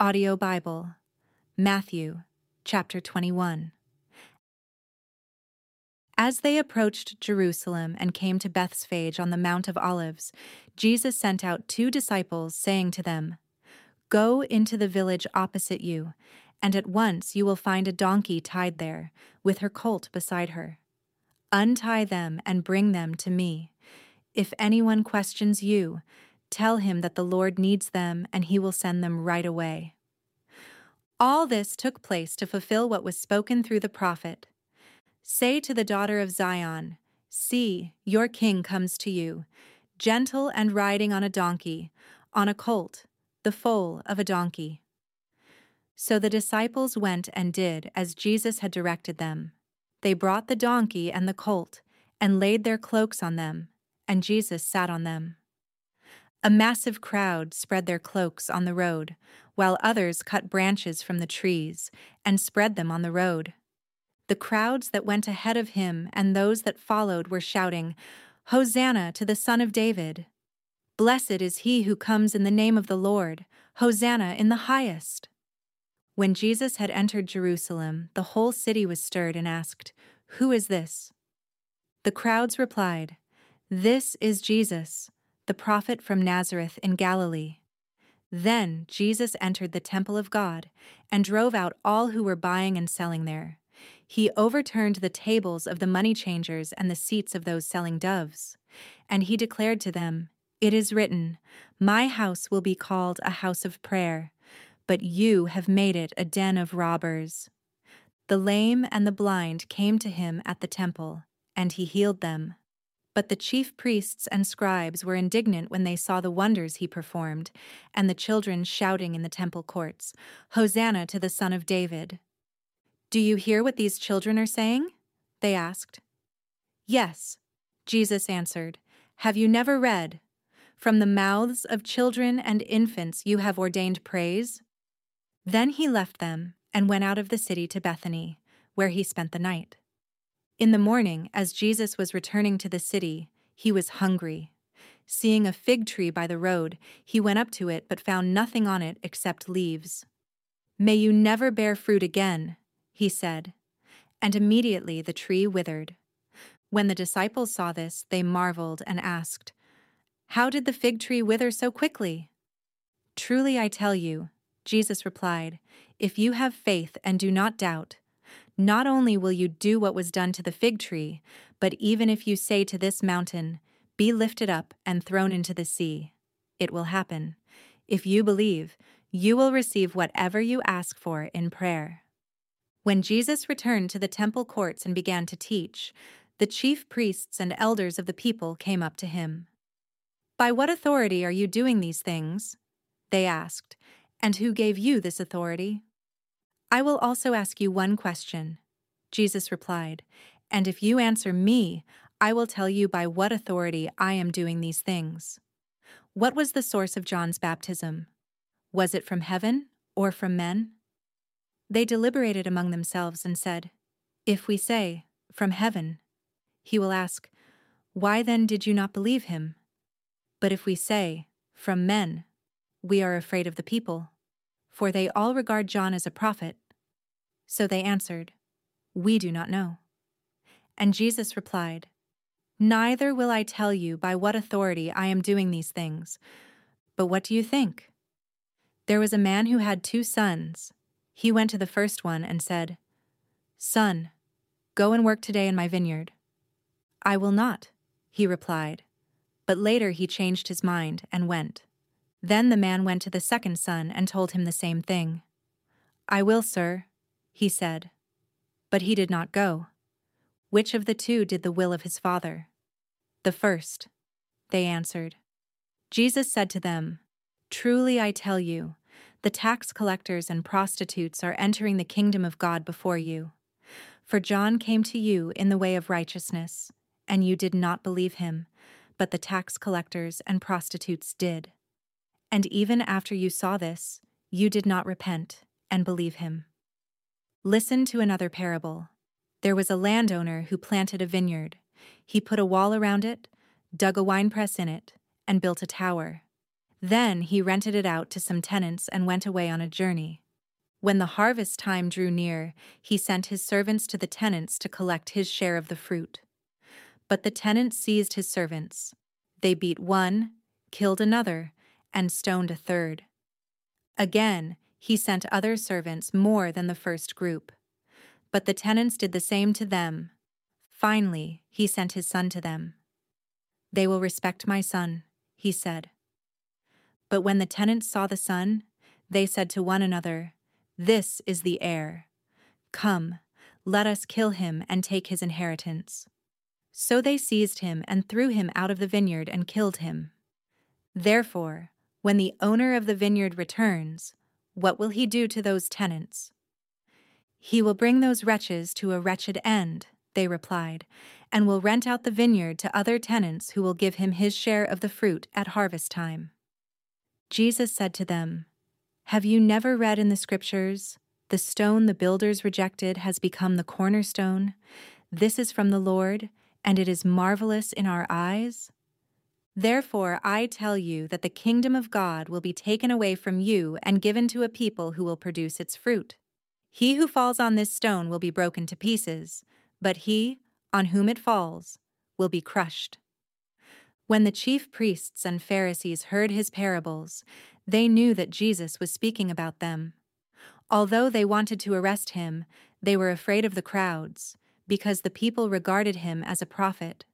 Audio Bible, Matthew, chapter 21. As they approached Jerusalem and came to Bethphage on the Mount of Olives, Jesus sent out 2 disciples, saying to them, "Go into the village opposite you, and at once you will find a donkey tied there, with her colt beside her. Untie them and bring them to me. If anyone questions you, tell him that the Lord needs them, and he will send them right away." All this took place to fulfill what was spoken through the prophet. "Say to the daughter of Zion, 'See, your king comes to you, gentle and riding on a donkey, on a colt, the foal of a donkey.'" So the disciples went and did as Jesus had directed them. They brought the donkey and the colt, and laid their cloaks on them, and Jesus sat on them. A massive crowd spread their cloaks on the road, while others cut branches from the trees and spread them on the road. The crowds that went ahead of him and those that followed were shouting, "Hosanna to the Son of David! Blessed is he who comes in the name of the Lord! Hosanna in the highest!" When Jesus had entered Jerusalem, the whole city was stirred and asked, "Who is this?" The crowds replied, "This is Jesus, the prophet from Nazareth in Galilee." Then Jesus entered the temple of God and drove out all who were buying and selling there. He overturned the tables of the money changers and the seats of those selling doves. And he declared to them, "It is written, 'My house will be called a house of prayer,' but you have made it a den of robbers." The lame and the blind came to him at the temple, and he healed them. But the chief priests and scribes were indignant when they saw the wonders he performed, and the children shouting in the temple courts, "Hosanna to the Son of David." "Do you hear what these children are saying?" they asked. "Yes," Jesus answered. "Have you never read, 'From the mouths of children and infants you have ordained praise'?" Then he left them and went out of the city to Bethany, where he spent the night. In the morning, as Jesus was returning to the city, he was hungry. Seeing a fig tree by the road, he went up to it but found nothing on it except leaves. "May you never bear fruit again," he said. And immediately the tree withered. When the disciples saw this, they marveled and asked, "How did the fig tree wither so quickly?" "Truly I tell you," Jesus replied, "if you have faith and do not doubt, not only will you do what was done to the fig tree, but even if you say to this mountain, 'Be lifted up and thrown into the sea,' it will happen. If you believe, you will receive whatever you ask for in prayer." When Jesus returned to the temple courts and began to teach, the chief priests and elders of the people came up to him. "By what authority are you doing these things?" they asked. "And who gave you this authority?" "I will also ask you one question," Jesus replied, "and if you answer me, I will tell you by what authority I am doing these things. What was the source of John's baptism? Was it from heaven or from men?" They deliberated among themselves and said, "If we say, 'From heaven,' he will ask, 'Why then did you not believe him?' But if we say, 'From men,' we are afraid of the people, for they all regard John as a prophet." So they answered, "We do not know." And Jesus replied, "Neither will I tell you by what authority I am doing these things. But what do you think? There was a man who had 2 sons. He went to the first one and said, 'Son, go and work today in my vineyard.' 'I will not,' he replied. But later he changed his mind and went. Then the man went to the second son and told him the same thing. 'I will, sir,' he said. But he did not go. Which of the 2 did the will of his father?" "The first," they answered. Jesus said to them, "Truly I tell you, the tax collectors and prostitutes are entering the kingdom of God before you. For John came to you in the way of righteousness, and you did not believe him, but the tax collectors and prostitutes did. And even after you saw this, you did not repent and believe him. Listen to another parable. There was a landowner who planted a vineyard. He put a wall around it, dug a winepress in it, and built a tower. Then he rented it out to some tenants and went away on a journey. When the harvest time drew near, he sent his servants to the tenants to collect his share of the fruit. But the tenants seized his servants. They beat one, killed another, and stoned a third. Again, he sent other servants more than the first group. But the tenants did the same to them. Finally, he sent his son to them. "They will respect my son," he said. But when the tenants saw the son, they said to one another, "This is the heir. Come, let us kill him and take his inheritance." So they seized him and threw him out of the vineyard and killed him. Therefore, when the owner of the vineyard returns, what will he do to those tenants? "He will bring those wretches to a wretched end," they replied, "and will rent out the vineyard to other tenants who will give him his share of the fruit at harvest time." Jesus said to them, "Have you never read in the Scriptures, 'The stone the builders rejected has become the cornerstone'? This is from the Lord, and it is marvelous in our eyes." Therefore I tell you that the kingdom of God will be taken away from you and given to a people who will produce its fruit. He who falls on this stone will be broken to pieces, but he, on whom it falls, will be crushed. When the chief priests and Pharisees heard his parables, they knew that Jesus was speaking about them. Although they wanted to arrest him, they were afraid of the crowds, because the people regarded him as a prophet.